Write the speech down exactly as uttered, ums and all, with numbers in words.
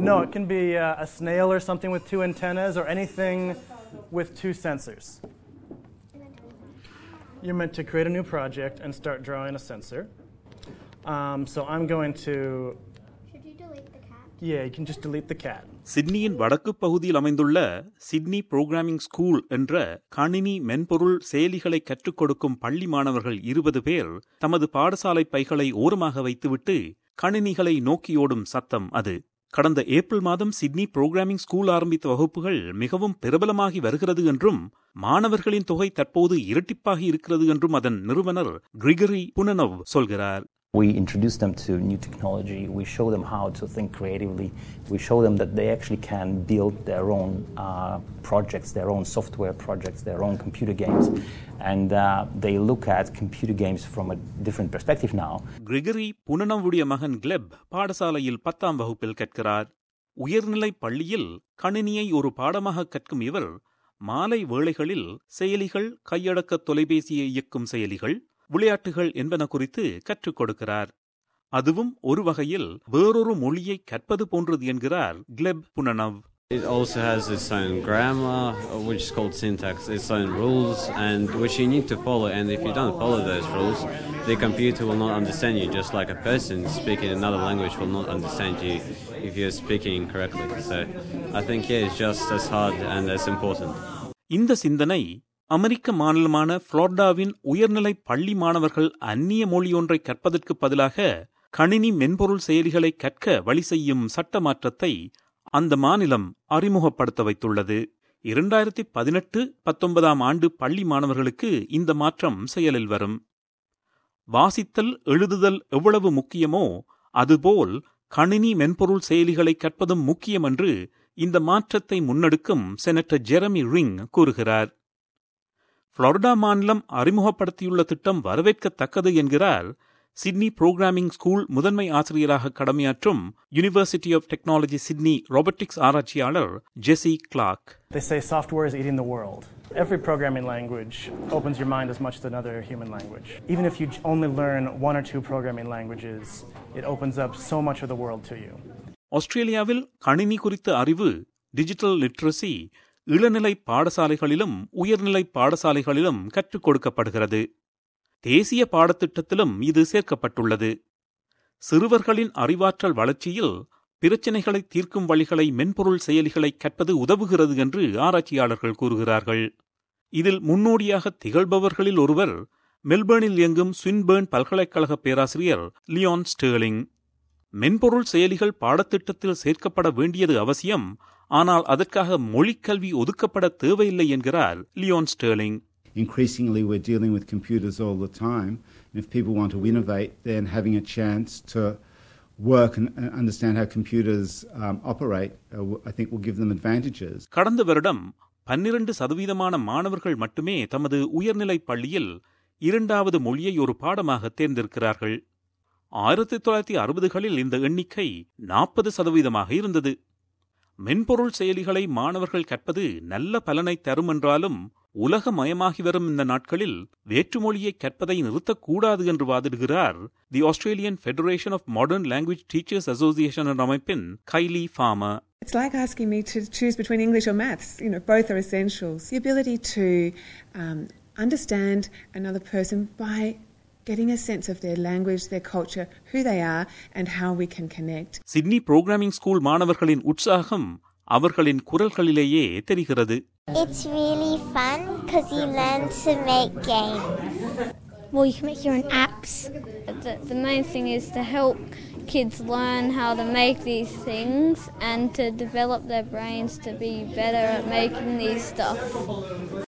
No, it can be uh, a snail or something with two antennas or anything with two sensors. You're meant to create a new project and start drawing a sensor. Um, so I'm going to... Should you delete the cat? Yeah, you can just delete the cat. சிட்னியின் வடக்கு பகுதியில் அமைந்துள்ள Sydney programming school என்ற கணினி மென்பொருள் செயலிகளை கற்றுக் கொடுக்கும் பள்ளி மாணவர்கள் இருபது பேர் தமது பாடசாலை பைகளை ஓரமாக வைத்துவிட்டு கணினிகளை நோக்கியோடும் சத்தம் அது. கடந்த ஏப்ரல் மாதம் சிட்னி புரோகிராமிங் ஸ்கூல் ஆரம்பித்த வகுப்புகள் மிகவும் பிரபலமாகி வருகிறது என்றும் மாணவர்களின் தொகை தற்போது இரட்டிப்பாகி இருக்கிறது என்றும் அதன் நிறுவனர் கிரிகரி புனனவ் சொல்கிறார். We introduce them to new technology. We show them how to think creatively. We show them that they actually can build their own uh, projects, their own software projects, their own computer games. And uh, they look at computer games from a different perspective now. Gregory புனனவுடைய மகன் Glebe பாடசாலையில் பத்தாம் வகுப்பில் கற்கிறார். உயர்நிலை பள்ளியில் கணினியை ஒரு பாடமாக கற்கும் இவர் மாலை வேளைகளில் செயலிகள், கையடக்க தொலைபேசியை இயக்கும் செயலிகள், விளையாட்டுகள் என்பன குறித்து கற்றுக் கொடுக்கிறார். அதுவும் ஒரு வகையில் வேறொரு மொழியை கற்பது போன்றது என்கிறார் கிளெப் புனனவ். It also has its own grammar, which is called syntax, its own rules, and which you need to follow. And if you don't follow those rules, the computer will not understand you, just like a person speaking another language will not understand you if you're speaking incorrectly. So I think, yeah, it's just as hard and as important. இந்த சிந்தனை அமெரிக்க மாநிலமான புளோரிடாவின் உயர்நிலை பள்ளி மாணவர்கள் அந்நிய மொழி ஒன்றை கற்பதற்கு பதிலாக கணினி மென்பொருள் செயலிகளை கற்க வழி செய்யும் சட்ட மாற்றத்தை அந்த மாநிலம் அறிமுகப்படுத்த வைத்துள்ளது. இரண்டாயிரத்தி பதினெட்டு பத்தொன்பதாம் ஆண்டு பள்ளி மாணவர்களுக்கு இந்த மாற்றம் செயலில் வரும். வாசித்தல், எழுதுதல் எவ்வளவு முக்கியமோ அதுபோல் கணினி மென்பொருள் செயலிகளை கற்பதும் முக்கியம் என்று இந்த மாற்றத்தை முன்னெடுக்கும் செனட்டர் ஜெரமி ரிங் கூறுகிறார். புளோரிடா மாநிலம் அறிமுகப்படுத்தியுள்ள திட்டம் வரவேற்கத்தக்கது என்கிறார் சிட்னி புரோகிராமிங் ஸ்கூல் முதன்மை ஆசிரியராக கடமையாற்றும் university of technology Sydney robotics ஆராய்ச்சியாளர் Jesse Clark. They say software is eating the world. Every programming language opens your mind as much as another human language. Even if you only learn one or two programming languages, it opens up so much of the world to you. ஆஸ்திரேலியாவில் கணினி குறித்த அறிவு, digital literacy இளநிலை பாடசாலைகளிலும் உயர்நிலை பாடசாலைகளிலும் கற்றுக் கொடுக்கப்படுகிறது. தேசிய பாடத்திட்டத்திலும் இது சேர்க்கப்பட்டுள்ளது. சிறுவர்களின் அறிவாற்றல் வளர்ச்சியில் பிரச்சினைகளை தீர்க்கும் வழிகளை மென்பொருள் செயலிகளை கற்பது உதவுகிறது என்று ஆராய்ச்சியாளர்கள் கூறுகிறார்கள். இதில் முன்னோடியாக திகழ்பவர்களில் ஒருவர் மெல்பர்னில் இயங்கும் ஸ்வின்பர்ன் பல்கலைக்கழக பேராசிரியர் லியோன் ஸ்டேர்லிங். மென்பொருள் செயலிகள் பாடத்திட்டத்தில் சேர்க்கப்பட வேண்டியது அவசியம், ஆனால் அதற்காக மொழிக்கல்வி ஒதுக்கப்பட தேவையில்லை என்கிறார் Leon Sterling. Increasingly we're dealing with computers all the time, and if people want to innovate, then having a chance to work and understand how computers um, operate, uh, I think will give them advantages. கடந்த வருடம் பன்னிரண்டு சதவீதமான மாணவர்கள் மட்டுமே தமது உயர்நிலை பள்ளியில் இரண்டாவது மொழியை ஒரு பாடமாக தேர்ந்தெடுக்கிறார்கள். ஆயிரத்தி தொள்ளாயிரத்தி அறுபதுகளில் இந்த எண்ணிக்கை நாற்பது சதவீதமாக இருந்தது. மென்பொருள் செயலிகளை மாணவர்கள் கற்பது நல்ல பலனை தரும் என்றாலும் உலகமயமாகி வரும் இந்த நாட்களில் வேற்றுமொழியை கற்பதை நிறுத்தக்கூடாது என்று வாதிடுகிறார் the Australian Federation of Modern Language Teachers Association என்ற அமைப்பின் Kylie Farmer. It's like asking me to choose between English or maths. You know, both are essentials. The ability to um, understand another person by getting a sense of their language, their culture, who they are and how we can connect. Sydney programming school மாணவர்களின் உற்சாகம் அவர்களின் குரல்களிலேயே தெரிகிறது. It's really fun because you learn to make games. Well, you can make your own apps. The, the main thing is to help kids learn how to make these things and to develop their brains to be better at making these stuff.